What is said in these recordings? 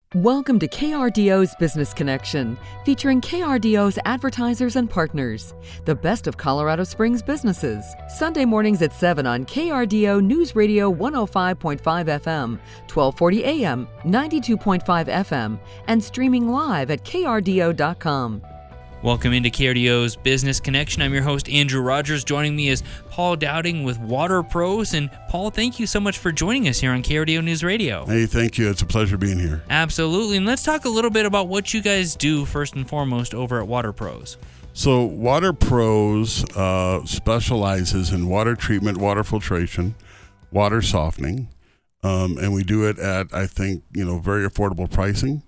Welcome to KRDO's Business Connection, featuring KRDO's advertisers and partners, the best of Colorado Springs businesses. Sunday mornings at 7 on KRDO News Radio 105.5 FM, 1240 AM, 92.5 FM, and streaming live at krdo.com. Welcome into KRDO's Business Connection. I'm your host, Andrew Rogers. Joining me is Paul Dowding with Water Pros. And Paul, thank you so much for joining us here on KRDO News Radio. Hey, thank you. It's a pleasure being here. Absolutely. And let's talk a little bit about what you guys do first and foremost over at Water Pros. So Water Pros specializes in water treatment, water filtration, water softening, and we do it at, I think, very affordable pricing.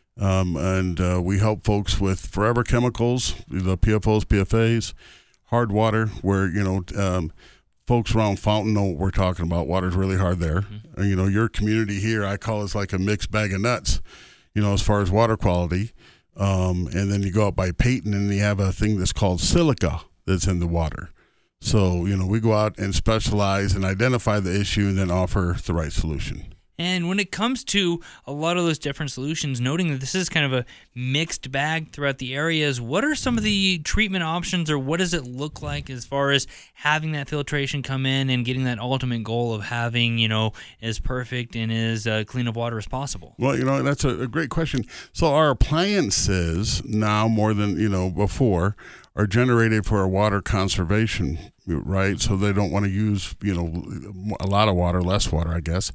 And we help folks with forever chemicals, the PFOs, PFAs, hard water, where, folks around Fountain know what we're talking about. Water's really hard there. Mm-hmm. Your community here, I call it like a mixed bag of nuts, as far as water quality. And then you go out by Peyton and you have a thing that's called silica that's in the water. So, we go out and specialize and identify the issue and then offer the right solution. And when it comes to a lot of those different solutions, noting that this is kind of a mixed bag throughout the areas, what are some of the treatment options, or what does it look like as far as having that filtration come in and getting that ultimate goal of having, as perfect and as clean of water as possible? Well, that's a great question. So our appliances now more than, before are generated for a water conservation, right? So they don't want to use, a lot of water, less water, I guess.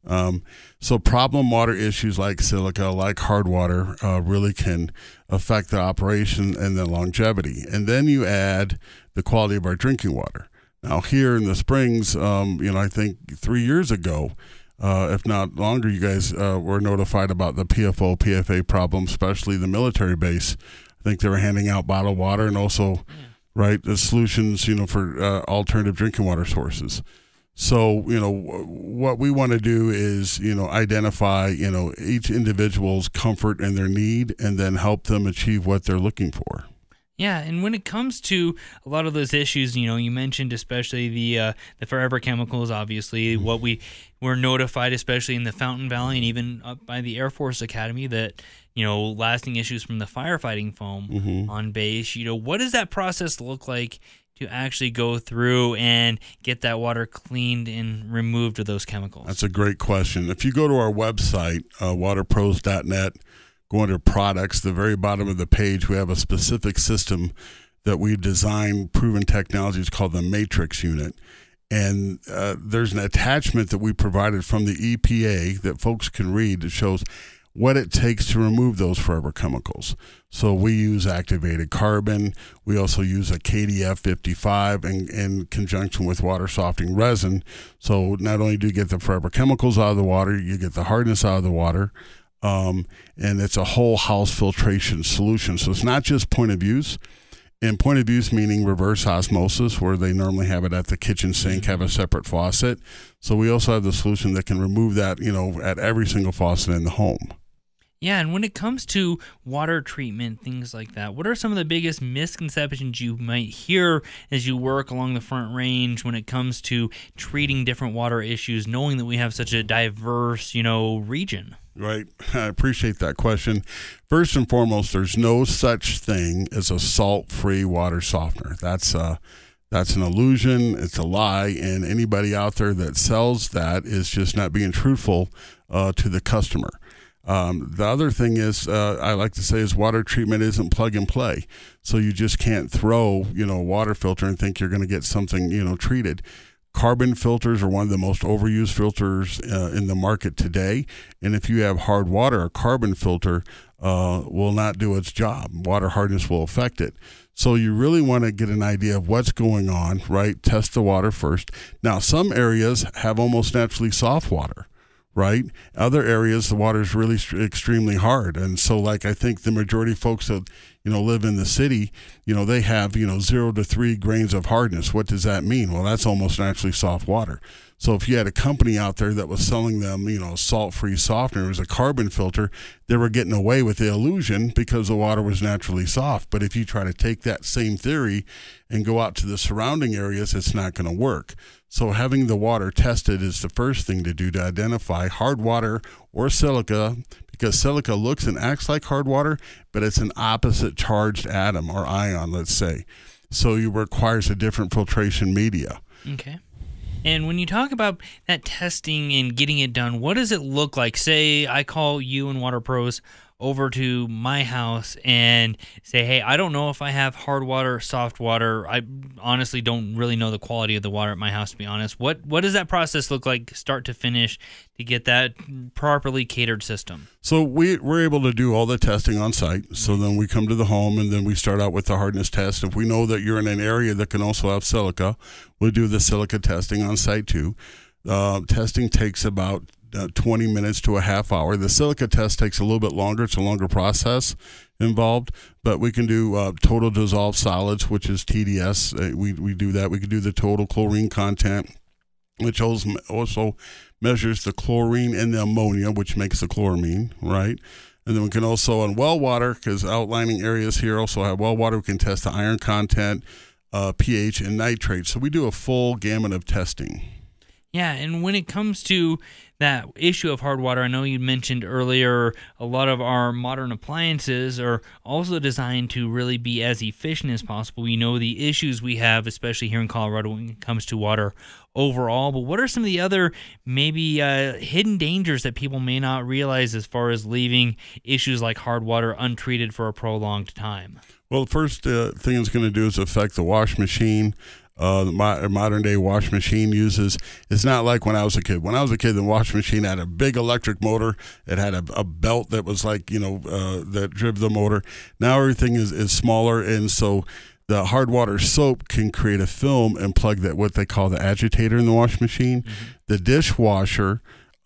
So problem water issues like silica, like hard water, really can affect the operation and the longevity. And then you add the quality of our drinking water. Now here in the Springs, I think 3 years ago, if not longer, you guys were notified about the PFO, PFA problem, especially the military base. I think they were handing out bottled water and also, right, the solutions, for alternative drinking water sources. So, what we want to do is, identify, each individual's comfort and their need and then help them achieve what they're looking for. Yeah, and when it comes to a lot of those issues, you mentioned especially the forever chemicals, obviously, what we were notified, especially in the Fountain Valley and even up by the Air Force Academy, that, lasting issues from the firefighting foam on base. What does that process look like to actually go through and get that water cleaned and removed of those chemicals? That's a great question. If you go to our website, waterpros.net, go under products, the very bottom of the page, we have a specific system that we've designed, proven technology. It's called the Matrix unit. And there's an attachment that we provided from the EPA that folks can read that shows what it takes to remove those forever chemicals. So we use activated carbon. We also use a KDF 55 in conjunction with water softening resin. So not only do you get the forever chemicals out of the water, you get the hardness out of the water. And it's a whole house filtration solution. So it's not just point of use. And point of use meaning reverse osmosis, where they normally have it at the kitchen sink, have a separate faucet. So we also have the solution that can remove that, at every single faucet in the home. Yeah, and when it comes to water treatment, things like that, what are some of the biggest misconceptions you might hear as you work along the Front Range when it comes to treating different water issues, knowing that we have such a diverse, region? Right. I appreciate that question. First and foremost, there's no such thing as a salt-free water softener. That's an illusion. It's a lie. And anybody out there that sells that is just not being truthful to the customer. The other thing is, I like to say, is water treatment isn't plug and play. So you just can't throw, a water filter and think you're going to get something, treated. Carbon filters are one of the most overused filters in the market today. And if you have hard water, a carbon filter will not do its job. Water hardness will affect it. So you really want to get an idea of what's going on, right? Test the water first. Now, some areas have almost naturally soft water, right? Other areas, the water is really extremely hard. And so, I think the majority of folks that, live in the city, they have, 0 to 3 grains of hardness. What does that mean? Well, that's almost naturally soft water. So if you had a company out there that was selling them, salt-free softener, it was a carbon filter, they were getting away with the illusion because the water was naturally soft. But if you try to take that same theory and go out to the surrounding areas, it's not going to work. So having the water tested is the first thing to do to identify hard water or silica, because silica looks and acts like hard water, but it's an opposite charged atom or ion, let's say. So it requires a different filtration media. Okay. And when you talk about that testing and getting it done, what does it look like? Say I call you and Water Pros over to my house and say, hey, I don't know if I have hard water or soft water. I honestly don't really know the quality of the water at my house, to be honest. What does that process look like start to finish to get that properly catered system? So we're able to do all the testing on site. So then we come to the home and then we start out with the hardness test. If we know that you're in an area that can also have silica, we'll do the silica testing on site too. Testing takes about 20 minutes to a half hour. The silica test takes a little bit longer. It's a longer process involved, but we can do total dissolved solids, which is TDS. We do that. We can do the total chlorine content, which also measures the chlorine and the ammonia, which makes the chloramine, right? And then we can also, on well water, because outlining areas here also have well water, we can test the iron content, pH, and nitrate. So we do a full gamut of testing. Yeah, and when it comes to that issue of hard water, I know you mentioned earlier a lot of our modern appliances are also designed to really be as efficient as possible. We know the issues we have, especially here in Colorado when it comes to water overall, but what are some of the other maybe hidden dangers that people may not realize as far as leaving issues like hard water untreated for a prolonged time? Well, the first thing it's going to do is affect the wash machine. The modern day wash machine it's not like when I was a kid. When I was a kid, the wash machine had a big electric motor. It had a belt that was like, that drove the motor. Now everything is smaller, and so the hard water soap can create a film and plug that, what they call the agitator in the wash machine. Mm-hmm. The dishwasher,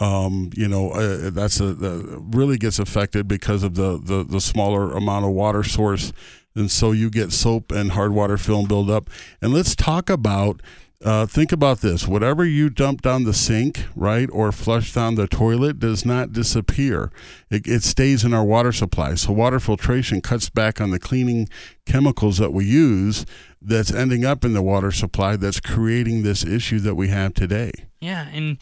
really gets affected because of the smaller amount of water source. And so you get soap and hard water film buildup. And let's talk about, think about this. Whatever you dump down the sink, right, or flush down the toilet does not disappear. It stays in our water supply. So water filtration cuts back on the cleaning chemicals that we use that's ending up in the water supply that's creating this issue that we have today. Yeah, and,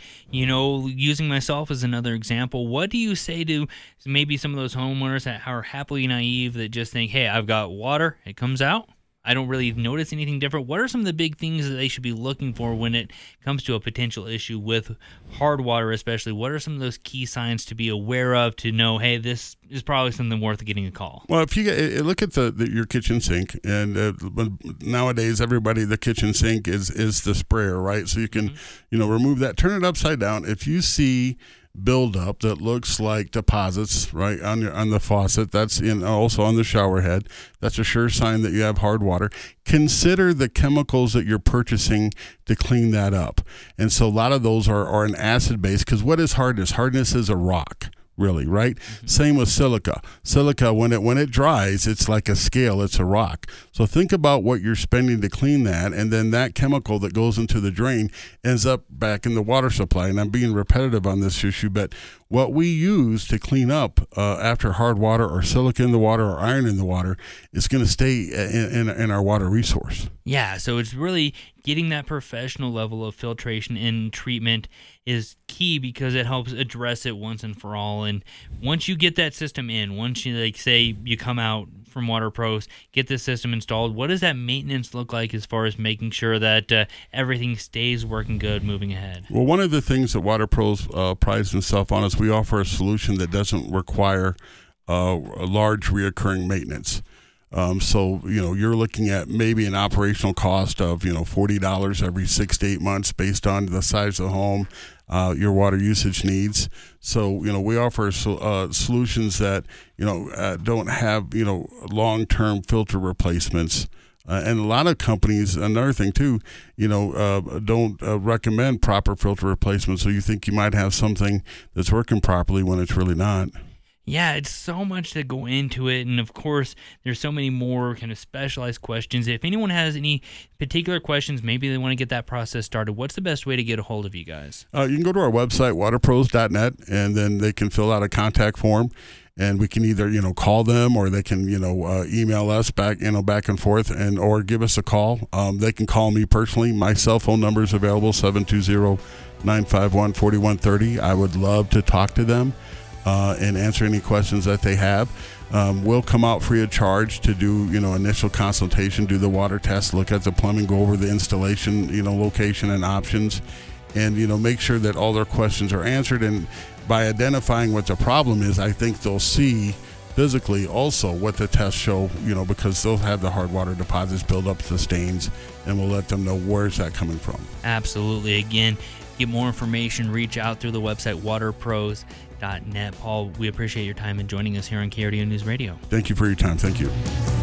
using myself as another example, what do you say to maybe some of those homeowners that are happily naive that just think, hey, I've got water, it comes out, I don't really notice anything different. What are some of the big things that they should be looking for when it comes to a potential issue with hard water especially? What are some of those key signs to be aware of to know, hey, this is probably something worth getting a call? Well, if you look at your kitchen sink, and nowadays the kitchen sink is the sprayer, right? So you can, remove that, turn it upside down. If you see buildup that looks like deposits right on the faucet, that's also on the shower head, that's a sure sign that you have hard water. Consider the chemicals that you're purchasing to clean that up. And so a lot of those are an acid base, because what is hardness? Hardness is a rock. Really, right? Mm-hmm. Same with silica. Silica, when it dries, it's like a scale. It's a rock. So think about what you're spending to clean that, and then that chemical that goes into the drain ends up back in the water supply. And I'm being repetitive on this issue, but what we use to clean up after hard water or silica in the water or iron in the water is going to stay in our water resource. Yeah, so it's really getting that professional level of filtration and treatment is key, because it helps address it once and for all. And once you get that system in, once you say you come out from Water Pros, get this system installed, what does that maintenance look like as far as making sure that everything stays working good moving ahead? Well, one of the things that Water Pros prides themselves on is we offer a solution that doesn't require a large reoccurring maintenance. So, you're looking at maybe an operational cost of, $40 every 6 to 8 months based on the size of the home, your water usage needs. So, we offer solutions that, don't have, long-term filter replacements. And a lot of companies, another thing too, don't recommend proper filter replacement. So you think you might have something that's working properly when it's really not. Yeah, it's so much to go into it, and of course, there's so many more kind of specialized questions. If anyone has any particular questions, maybe they want to get that process started, what's the best way to get a hold of you guys? You can go to our website, waterpros.net, and then they can fill out a contact form, and we can either, call them, or they can, email us back and forth, or give us a call. They can call me personally. My cell phone number is available, 720-951-4130. I would love to talk to them. and answer any questions that they have. We'll come out free of charge to do, initial consultation, do the water test, look at the plumbing, go over the installation, location and options, and, make sure that all their questions are answered. And by identifying what the problem is, I think they'll see physically also what the tests show, because they'll have the hard water deposits build up the stains, and we'll let them know where's that coming from. Absolutely. Again, get more information, reach out through the website waterpros.net. Paul, we appreciate your time and joining us here on KRDO News Radio. Thank you for your time. Thank you.